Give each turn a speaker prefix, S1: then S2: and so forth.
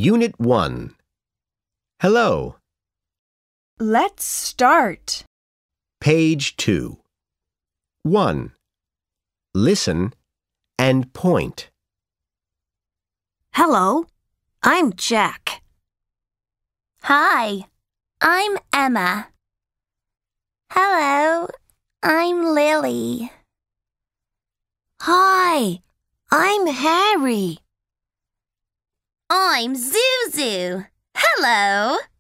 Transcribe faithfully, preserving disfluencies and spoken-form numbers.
S1: Unit one. Hello.
S2: Let's start.
S1: Page two. one. Listen and point.
S3: Hello, I'm Jack.
S4: Hi, I'm Emma. Hello, I'm Lily.
S3: Hi, I'm Harry.
S4: I'm Zuzu. Hello.